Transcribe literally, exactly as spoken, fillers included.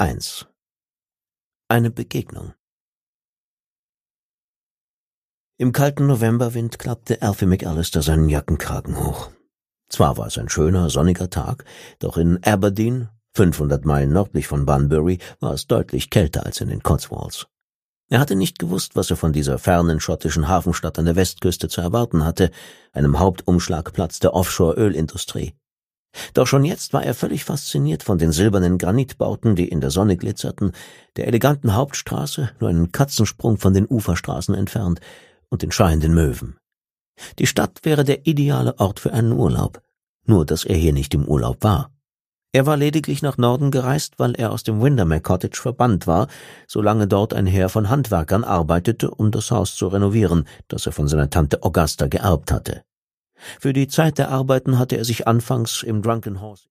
eins. Eine Begegnung. Im kalten Novemberwind klappte Alfie McAllister seinen Jackenkragen hoch. Zwar war es ein schöner, sonniger Tag, doch in Aberdeen, fünfhundert Meilen nördlich von Bunbury, war es deutlich kälter als in den Cotswolds. Er hatte nicht gewusst, was er von dieser fernen schottischen Hafenstadt an der Westküste zu erwarten hatte, einem Hauptumschlagplatz der Offshore-Ölindustrie. Doch schon jetzt war er völlig fasziniert von den silbernen Granitbauten, die in der Sonne glitzerten, der eleganten Hauptstraße, nur einen Katzensprung von den Uferstraßen entfernt, und den schreienden Möwen. Die Stadt wäre der ideale Ort für einen Urlaub, nur dass er hier nicht im Urlaub war. Er war lediglich nach Norden gereist, weil er aus dem Windermere Cottage verbannt war, solange dort ein Heer von Handwerkern arbeitete, um das Haus zu renovieren, das er von seiner Tante Augusta geerbt hatte. Für die Zeit der Arbeiten hatte er sich anfangs im Drunken Horse